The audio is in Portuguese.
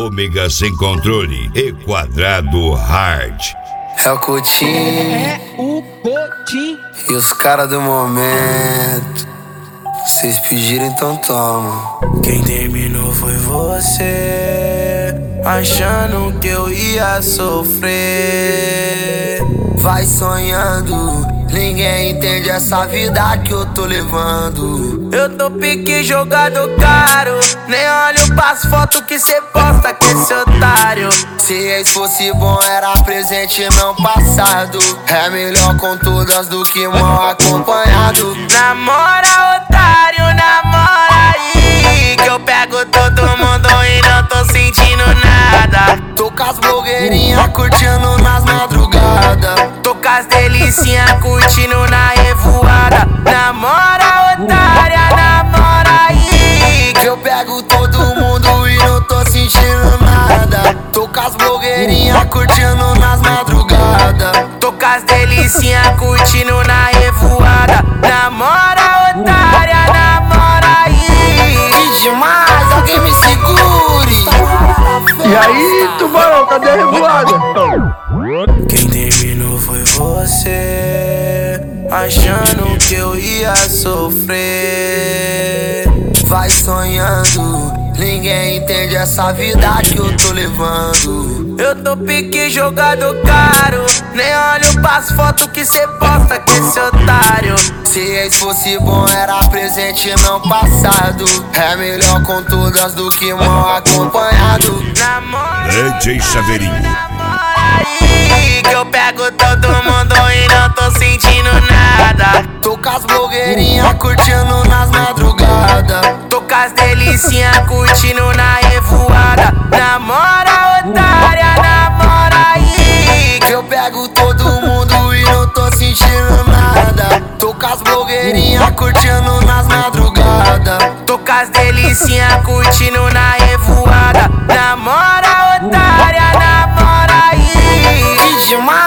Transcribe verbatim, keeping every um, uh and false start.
Ômega sem controle e Quadrado Hard. É o Coutinho, É o Coutinho e os caras do momento. Vocês pediram, então toma. Quem terminou foi você, achando que eu ia sofrer. Vai sonhando, ninguém entende essa vida que eu tô levando. Eu tô pique jogado caro, nem olho pras fotos que cê posta com esse otário. Se ex fosse bom era presente não passado. É melhor com todas do que mal acompanhado. Namora otário, namora aí, que eu pego todo mundo e não tô sentindo nada. Tô com as blogueirinhas curtindo nas madrugadas. Tô com as delicinhas curtindo na revoada. Namora otária, namora aí, que eu pego todo mundo e não tô sentindo nada. Tô com as blogueirinhas curtindo nas madrugadas. Tô com as delicinhas curtindo na revoada. Namora otária, namora aí. Que demais, alguém me segure. E aí, tubarão, cadê a revoada? Quem terminou foi você, achando que eu ia sofrer. Vai sonhando, ninguém entende essa vida que eu tô levando. Eu tô pique jogado caro, nem olho pras fotos que cê posta com esse otário. Se ex fosse bom era presente não passado. É melhor com todas do que mal acompanhado. Namora, D J Chaveirinho. namora aí, que eu pego todo mundo e não tô sentindo nada. Tô com as blogueirinhas curtindo nas madrugadas. Tô com as delicinhas curtindo na revoada. Namora otária, namora aí, que eu pego todo mundo e não tô sentindo nada. Tô com as blogueirinhas curtindo nas madrugadas. Tô com as delicinhas curtindo na revoada. Namora otária, namora aí. Que demais.